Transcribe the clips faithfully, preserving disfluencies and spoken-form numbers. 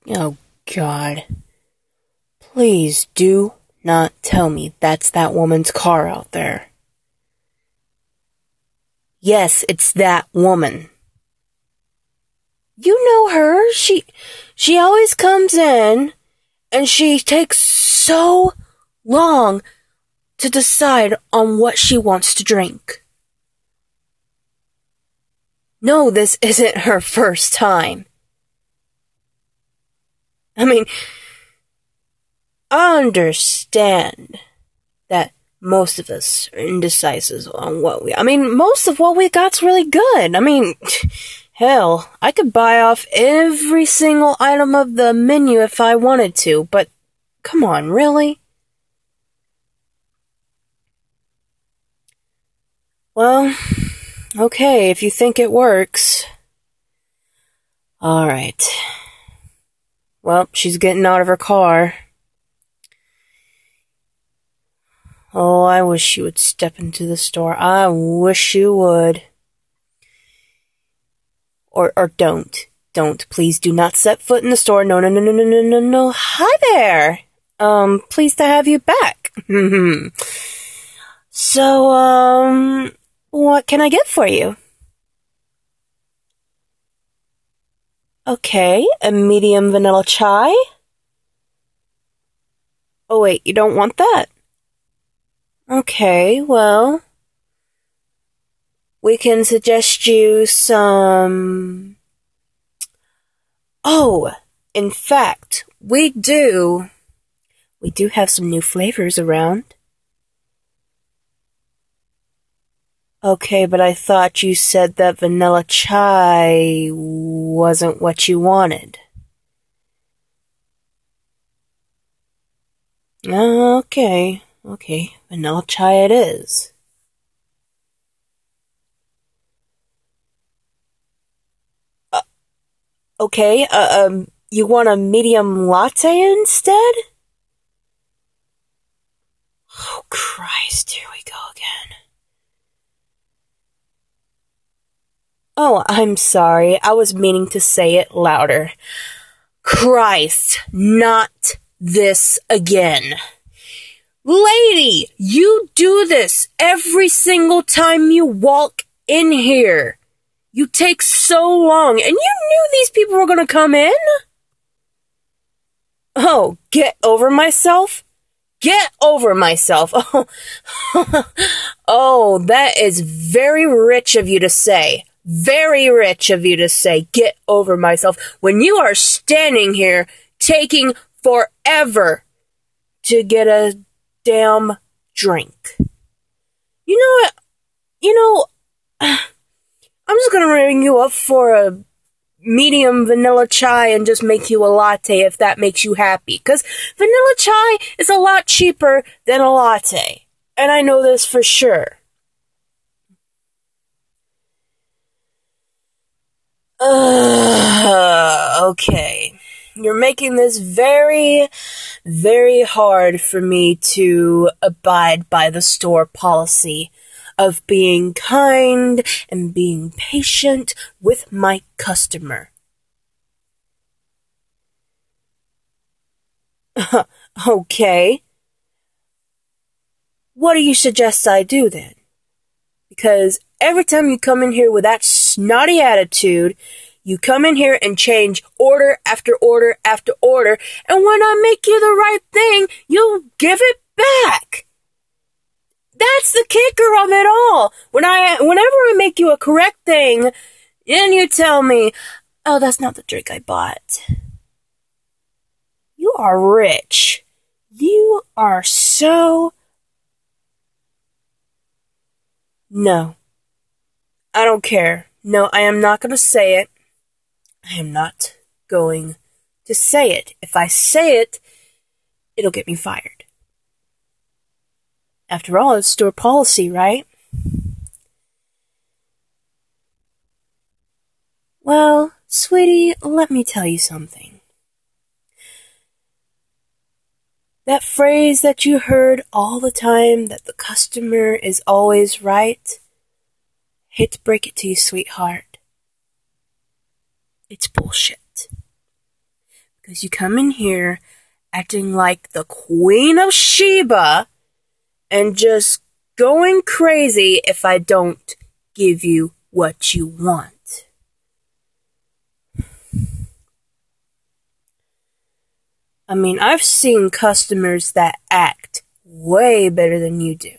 Oh, God. Please do not tell me that's that woman's car out there. Yes, it's that woman. You know her. She, she always comes in, and she takes so long to decide on what she wants to drink. No, this isn't her first time. I mean, I understand that most of us are indecisive on what we... I mean, most of what we got's really good. I mean, hell, I could buy off every single item of the menu if I wanted to, but come on, really? Well, okay, if you think it works. Alright. Well, she's getting out of her car. Oh, I wish you would step into the store. I wish you would. Or, or don't. Don't. Please do not set foot in the store. No, no, no, no, no, no, no, no. Hi there. Um, pleased to have you back. So, um, what can I get for you? Okay, a medium vanilla chai? Oh wait, you don't want that? Okay, well, we can suggest you some... Oh, in fact, we do... We do have some new flavors around. Okay, but I thought you said that vanilla chai wasn't what you wanted. Okay, okay, vanilla chai it is. Uh, okay, uh, um, you want a medium latte instead? Oh, Christ, here we go again. Oh, I'm sorry. I was meaning to say it louder. Christ, not this again. Lady, you do this every single time you walk in here. You take so long, and you knew these people were going to come in? Oh, get over myself? Get over myself. Oh, oh, that is very rich of you to say. Very rich of you to say, get over myself, when you are standing here taking forever to get a damn drink. You know what? You know, I'm just gonna ring you up for a medium vanilla chai and just make you a latte if that makes you happy. Because vanilla chai is a lot cheaper than a latte. And I know this for sure. Uh, okay. You're making this very, very hard for me to abide by the store policy of being kind and being patient with my customer. Okay. What do you suggest I do then? Because every time you come in here with that snotty attitude, you come in here and change order after order after order, and when I make you the right thing, you'll give it back. That's the kicker of it all. When I, whenever I make you a correct thing, then you tell me, oh, that's not the drink I bought. You are rich. You are so... No. I don't care. No, I am not going to say it. I am not going to say it. If I say it, it'll get me fired. After all, it's store policy, right? Well, sweetie, let me tell you something. That phrase that you heard all the time, that the customer is always right, hate to break it to you, sweetheart. It's bullshit. Because you come in here acting like the Queen of Sheba and just going crazy if I don't give you what you want. I mean, I've seen customers that act way better than you do.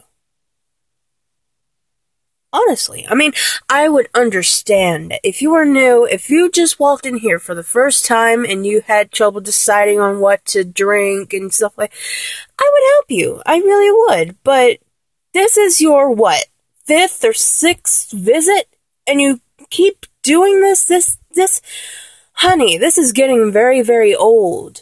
Honestly, I mean, I would understand if you were new, if you just walked in here for the first time and you had trouble deciding on what to drink and stuff like, I would help you. I really would. But this is your, what, fifth or sixth visit? And you keep doing this? This, this, honey, this is getting very, very old.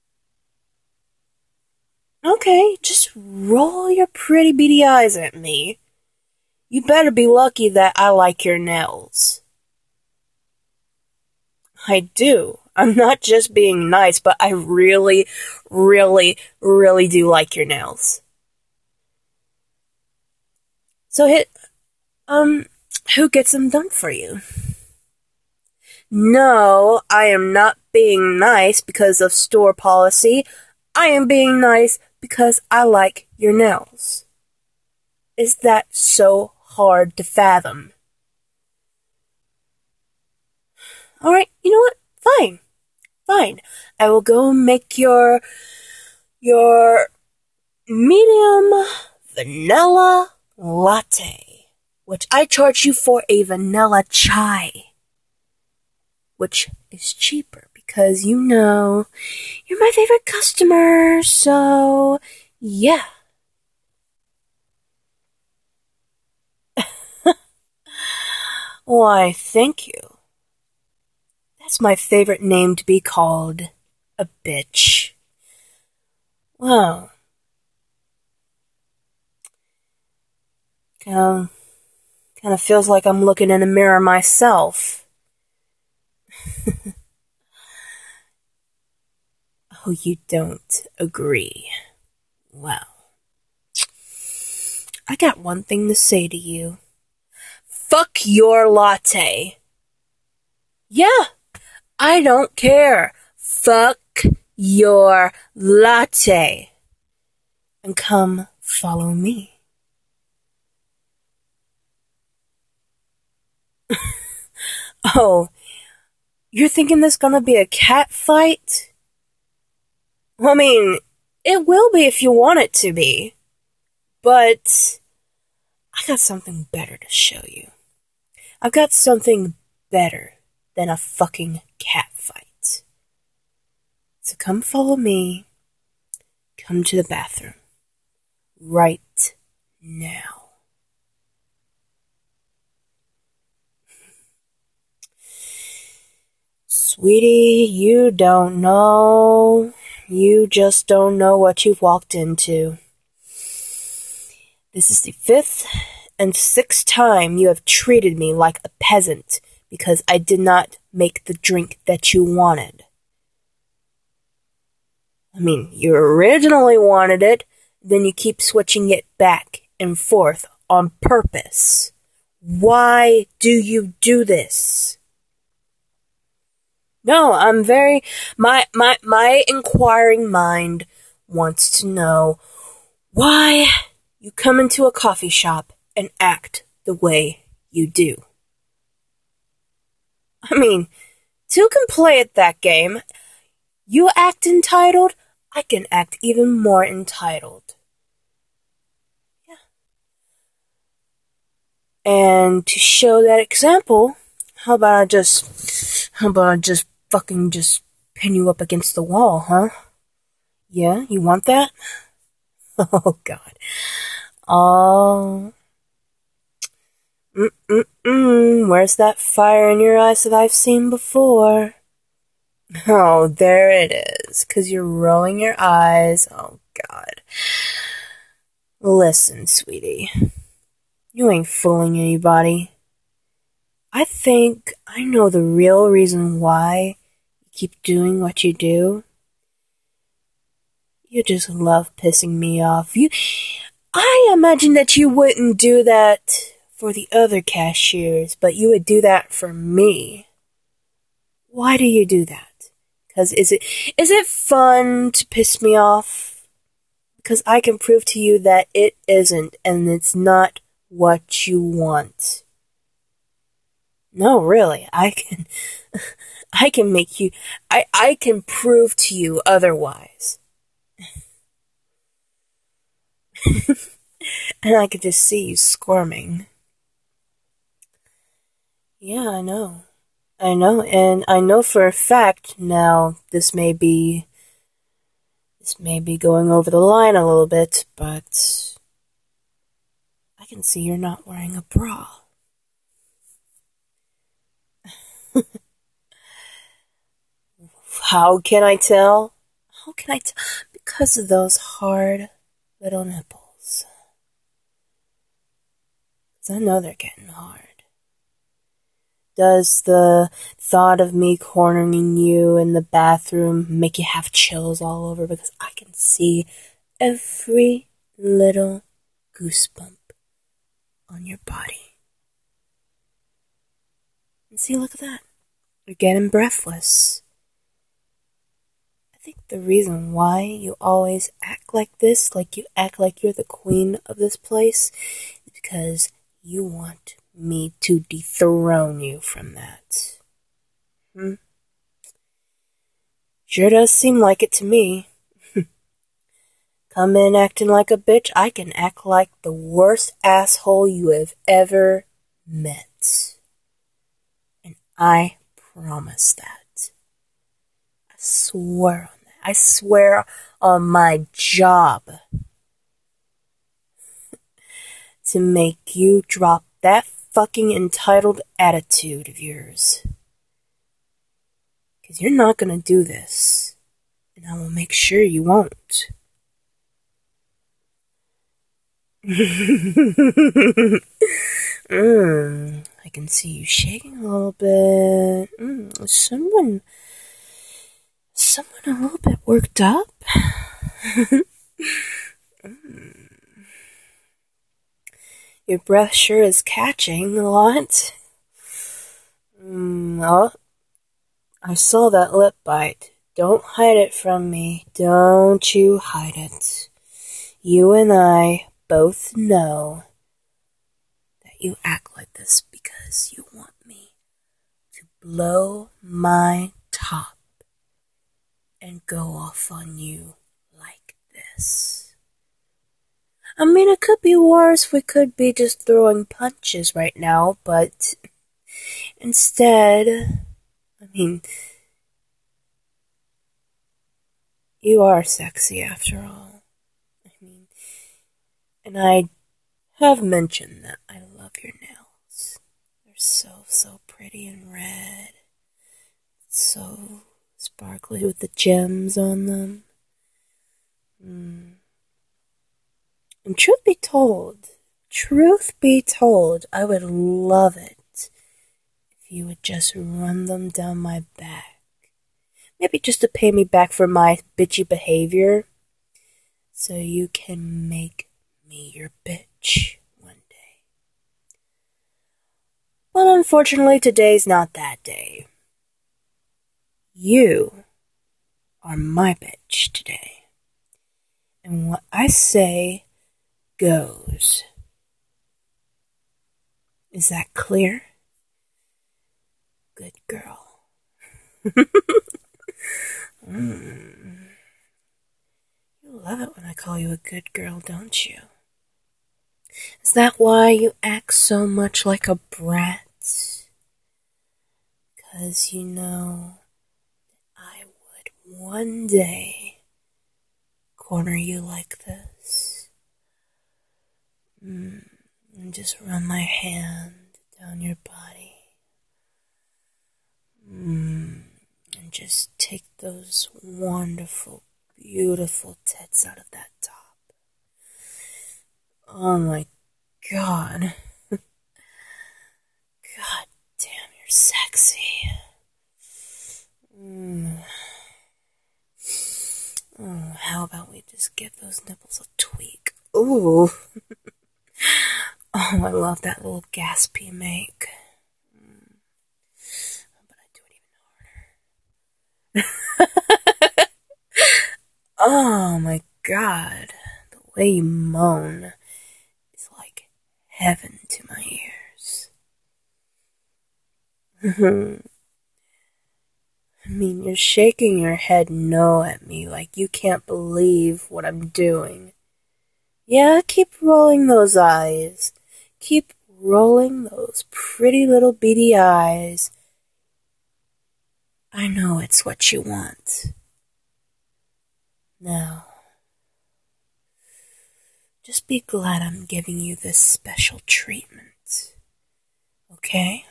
Okay, just roll your pretty beady eyes at me. You better be lucky that I like your nails. I do. I'm not just being nice, but I really, really, really do like your nails. So hit, um, who gets them done for you? No, I am not being nice because of store policy. I am being nice because I like your nails. Is that so hard to fathom? Alright, you know what? Fine. Fine. I will go make your, your medium vanilla latte, which I charge you for a vanilla chai, which is cheaper because, you know, you're my favorite customer, so, yeah. Why, thank you. That's my favorite name to be called. A bitch. Well. Kind of, kind of feels like I'm looking in a mirror myself. Oh, you don't agree. Well. I got one thing to say to you. Fuck your latte. Yeah, I don't care. Fuck your latte. And come follow me. Oh, you're thinking this gonna be a cat fight? I mean, it will be if you want it to be. But I got something better to show you. I've got something better than a fucking cat fight. So come follow me. Come to the bathroom. Right now. Sweetie, you don't know. You just don't know what you've walked into. This is the fifth and sixth time you have treated me like a peasant because I did not make the drink that you wanted. I mean, you originally wanted it, then you keep switching it back and forth on purpose. Why do you do this? No, I'm very, my, my, my inquiring mind wants to know why you come into a coffee shop and act the way you do. I mean, two can play at that game. You act entitled, I can act even more entitled. Yeah. And to show that example, how about I just, how about I just fucking just pin you up against the wall, huh? Yeah, you want that? Oh, God. Oh. Mm-mm-mm. Where's that fire in your eyes that I've seen before? Oh, there it is. 'Cause you're rolling your eyes. Oh, God. Listen, sweetie. You ain't fooling anybody. I think I know the real reason why you keep doing what you do. You just love pissing me off. You, I imagine that you wouldn't do that for the other cashiers, but you would do that for me. Why do you do that? Because is it is it fun to piss me off? Because I can prove to you that it isn't, and it's not what you want. No, really, I can, I can make you, I, I can prove to you otherwise. And I could just see you squirming. Yeah, I know. I know, and I know for a fact now this may be, this may be going over the line a little bit, but I can see you're not wearing a bra. How can I tell? How can I tell? Because of those hard little nipples. Because I know they're getting hard. Does the thought of me cornering you in the bathroom make you have chills all over? Because I can see every little goosebump on your body. And see, look at that. You're getting breathless. I think the reason why you always act like this, like you act like you're the queen of this place, is because you want me to dethrone you from that. Hmm? Sure does seem like it to me. Come in acting like a bitch, I can act like the worst asshole you have ever met. And I promise that. I swear on that. I swear on my job to make you drop that fucking entitled attitude of yours. Because you're not going to do this. And I will make sure you won't. mm, I can see you shaking a little bit. Mm, someone, someone a little bit worked up. mm. Your breath sure is catching a lot. Mm, oh, I saw that lip bite. Don't hide it from me. Don't you hide it. You and I both know that you act like this because you want me to blow my top and go off on you like this. I mean, it could be worse. We could be just throwing punches right now, but instead, I mean, you are sexy after all. I mean, and I have mentioned that I love your nails. They're so, so pretty and red. So sparkly with the gems on them. Mm. And truth be told, truth be told, I would love it if you would just run them down my back. Maybe just to pay me back for my bitchy behavior. So you can make me your bitch one day. But unfortunately, today's not that day. You are my bitch today. And what I say goes. Is that clear? Good girl. mm. You love it when I call you a good girl, don't you? Is that why you act so much like a brat? 'Cause you know I would one day corner you like this. Mm. And just run my hand down your body. Mm. And just take those wonderful, beautiful tits out of that top. Oh my god. God damn, you're sexy. Mm. Oh, how about we just give those nipples a tweak? Ooh. Oh, I love that little gasp you make. Mm. But I do it even harder. God, the way you moan is like heaven to my ears. I mean, you're shaking your head no at me like you can't believe what I'm doing. Yeah, keep rolling those eyes. Keep rolling those pretty little beady eyes. I know it's what you want. Now, just be glad I'm giving you this special treatment. Okay?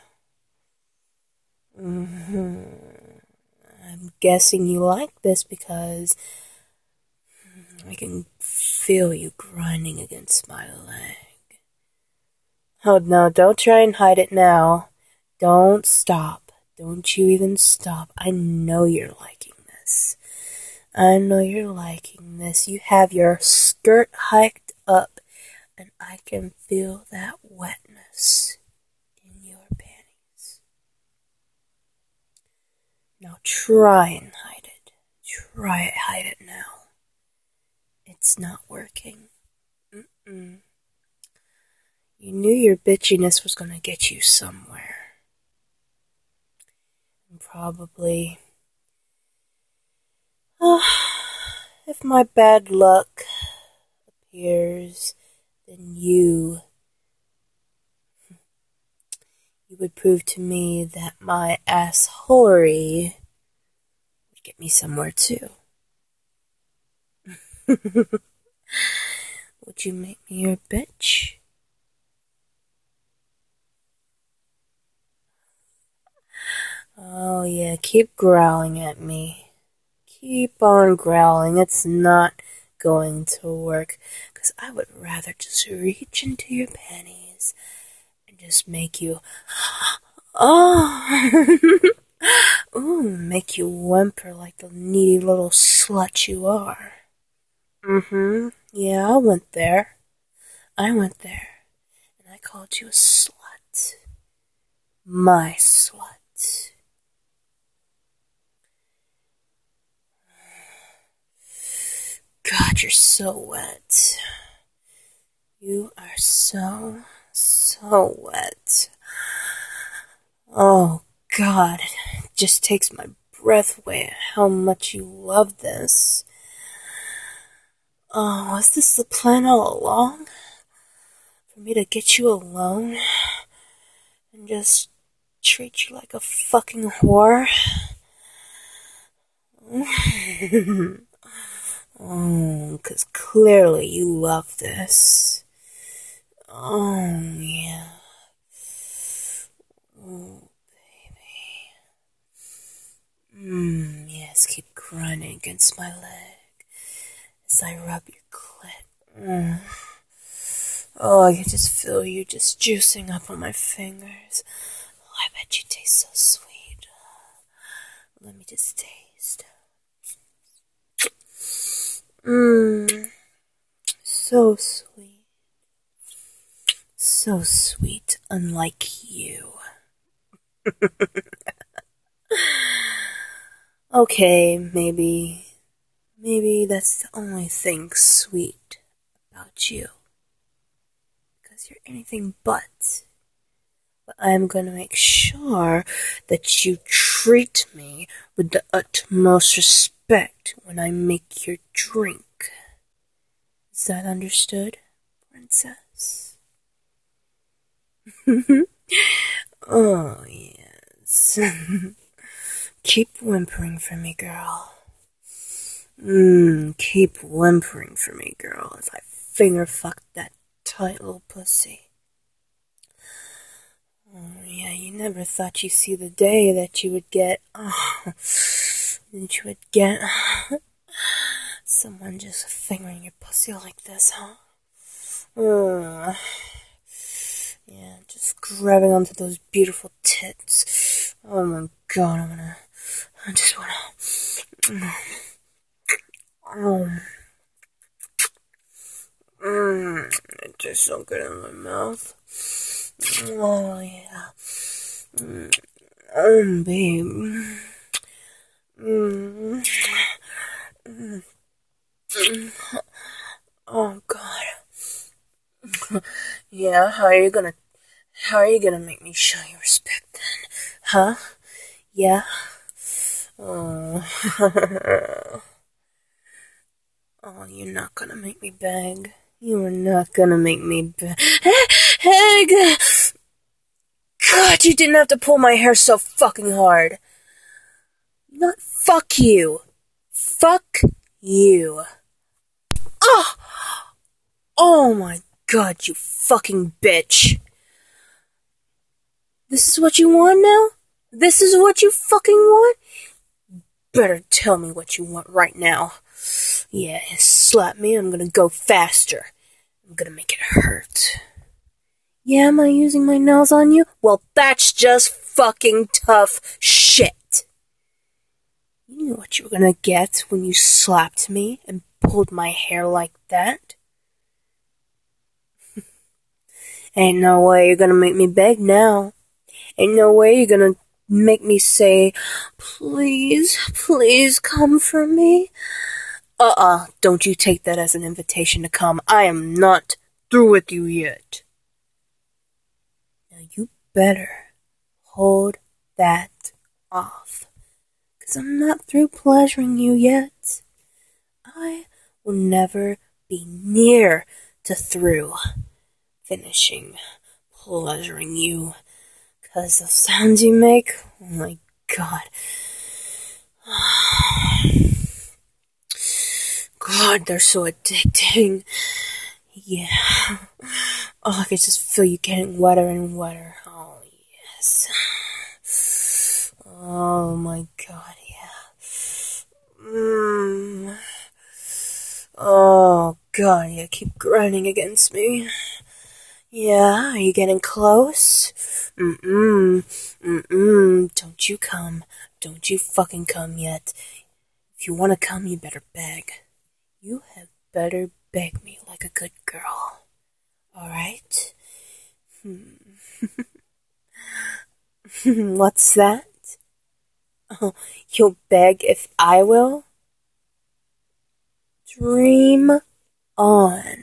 Mm-hmm. I'm guessing you like this because I can feel you grinding against my leg. Oh, no, don't try and hide it now. Don't stop. Don't you even stop. I know you're liking this. I know you're liking this. You have your skirt hiked up, and I can feel that wetness in your panties. Now try and hide it. Try it, hide it now. It's not working. Mm-mm. You knew your bitchiness was going to get you somewhere. And probably, oh, if my bad luck appears, then you, you would prove to me that my assholery would get me somewhere too. Would you make me your bitch? Oh yeah, keep growling at me. Keep on growling. It's not going to work. Because I would rather just reach into your panties and just make you, oh, ooh, make you whimper like the needy little slut you are. Mm-hmm. Yeah, I went there. I went there. And I called you a slut. My slut. God, you're so wet. You are so, so wet. Oh, God, it just takes my breath away how much you love this. Oh, was this the plan all along? For me to get you alone and just treat you like a fucking whore? Oh, because clearly you love this. Oh, yeah. Oh, baby. Mmm, yes, keep grinding against my leg as I rub your clit. Mm. Oh, I can just feel you just juicing up on my fingers. Oh, I bet you taste so sweet. Let me just taste. Mmm, so sweet. So sweet, unlike you. Okay, maybe, maybe that's the only thing sweet about you. Because you're anything but. But I'm going to make sure that you treat me with the utmost respect when I make your drink. Is that understood, princess? Oh, yes. Keep whimpering for me, girl. Mmm, keep whimpering for me, girl, as I finger fuck that tight little pussy. Oh, yeah, you never thought you'd see the day that you would get, oh, that you would get someone just fingering your pussy like this, huh? Uh, yeah, just grabbing onto those beautiful tits. Oh my god, I'm gonna, I just wanna, oh, mm, it tastes so good in my mouth. Oh, yeah. Mm. Oh, babe. Mm. Mm. Yeah, how are you gonna, how are you gonna make me show you respect then? Huh? Yeah? Oh. Oh, you're not gonna make me beg. You are not gonna make me beg. Beg! God, you didn't have to pull my hair so fucking hard. Not fuck you. Fuck you. Oh! Oh my god, you fucking bitch. This is what you want now? This is what you fucking want? Better tell me what you want right now. Yeah, slap me, I'm gonna go faster. I'm gonna make it hurt. Yeah, am I using my nails on you? Well, that's just fucking tough shit. You knew what you were gonna get when you slapped me and pulled my hair like that. Ain't no way you're gonna make me beg now. Ain't no way you're gonna make me say, please, please come for me. Uh-uh, don't you take that as an invitation to come. I am not through with you yet. Now you better hold that off, 'cause I'm not through pleasuring you yet. I will never be near to through finishing pleasuring you, 'cause the sounds you make, oh my god. God, they're so addicting. Yeah. Oh, I can just feel you getting wetter and wetter. Oh, yes. Oh my god, yeah. Mm. Oh god, yeah, keep grinding against me. Yeah, are you getting close? Mm-mm, mm-mm, don't you come. Don't you fucking come yet. If you want to come, you better beg. You had better beg me like a good girl. Alright? Hmm. What's that? Oh, you'll beg if I will? Dream on.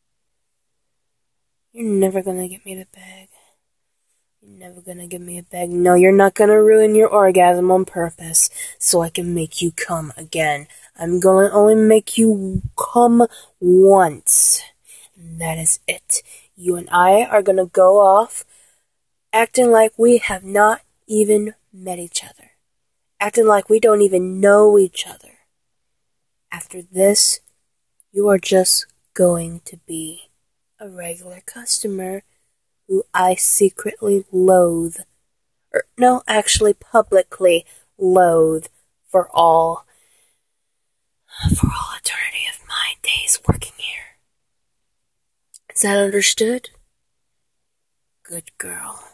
You're never gonna get me to beg. You're never gonna get me to beg. No, you're not gonna ruin your orgasm on purpose so I can make you come again. I'm gonna only make you come once. And that is it. You and I are gonna go off acting like we have not even met each other. Acting like we don't even know each other. After this, you are just going to be a regular customer who I secretly loathe. Or, no, actually publicly loathe for all, for all eternity of my days working here. Is that understood? Good girl.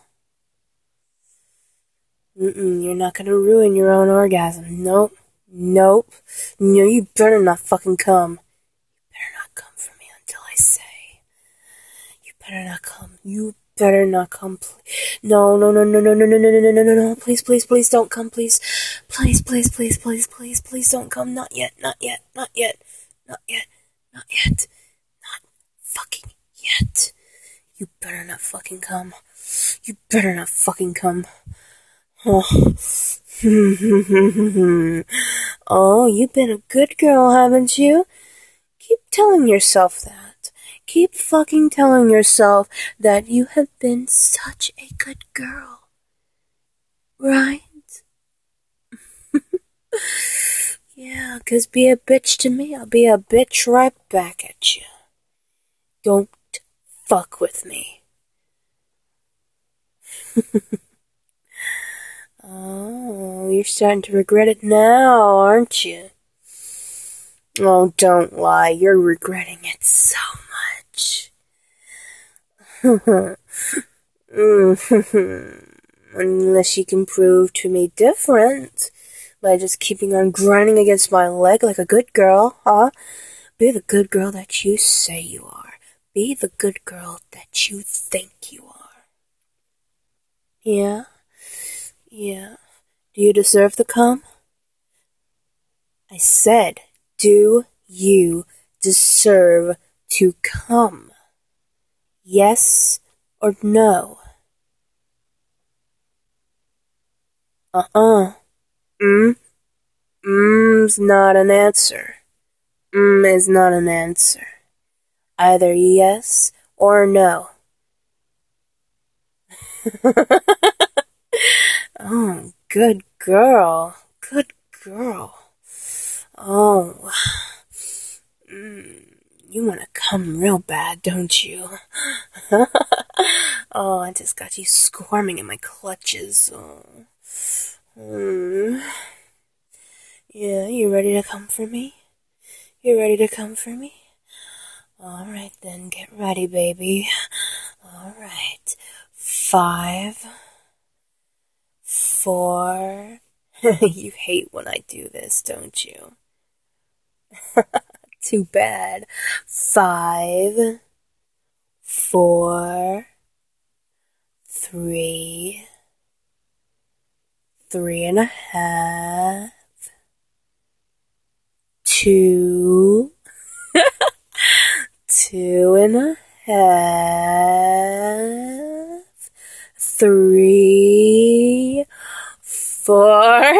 Mm-mm, you're not gonna ruin your own orgasm. Nope. Nope. No, you better not fucking come. You better not come for me until I say. You better not come. You better not come. Please. No, no, no, no, no, no, no, no, no, no, no, no, no. Please, please, please don't come, please. Please, please, please, please, please, please don't come. Not yet, not yet, not yet, not yet, not yet. Not fucking yet. You better not fucking come. You better not fucking come. Oh. Oh, you've been a good girl, haven't you? Keep telling yourself that. Keep fucking telling yourself that you have been such a good girl. Right? Yeah, 'cause be a bitch to me, I'll be a bitch right back at you. Don't fuck with me. Oh, you're starting to regret it now, aren't you? Oh, don't lie. You're regretting it so much. Unless you can prove to me different by just keeping on grinding against my leg like a good girl, huh? Be the good girl that you say you are. Be the good girl that you think you are. Yeah? Yeah. Do you deserve the cum? I said, do you deserve to cum? Yes or no? Uh-uh. Mm? M's not an answer. Mm is not an answer. Either yes or no. Oh, good girl. Good girl. Oh. Mm, you want to come real bad, don't you? Oh, I just got you squirming in my clutches. Oh. Mm. Yeah, you ready to come for me? You ready to come for me? Alright then, get ready, baby. Alright. Five. Four. You hate when I do this, don't you? Too bad. Five. Four. Three. Three and a half. Two. Two and a half. Three. Four.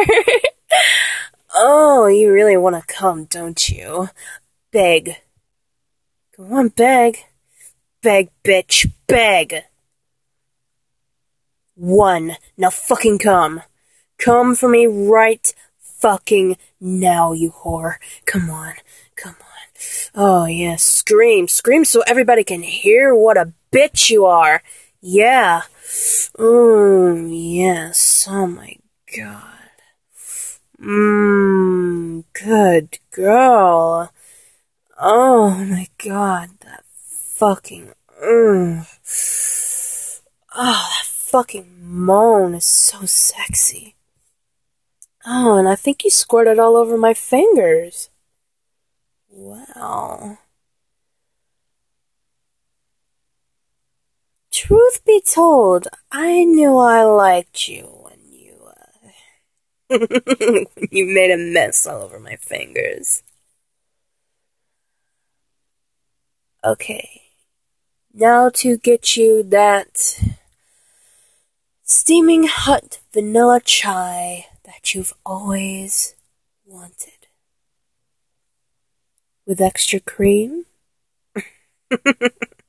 Oh, you really want to come, don't you? Beg. Come on, beg. Beg, bitch, beg. One. Now fucking come. Come for me right fucking now, you whore. Come on. Come on. Oh, yeah. Scream. Scream so everybody can hear what a bitch you are. Yeah. Oh, yes. Oh, my God. Mmm. Good girl. Oh, my God. That fucking... Mm. Oh, that fucking moan is so sexy. Oh, and I think you squirted all over my fingers. Wow. Truth be told, I knew I liked you when you, uh, when you made a mess all over my fingers. Okay. Now to get you that steaming hot vanilla chai that you've always wanted. With extra cream?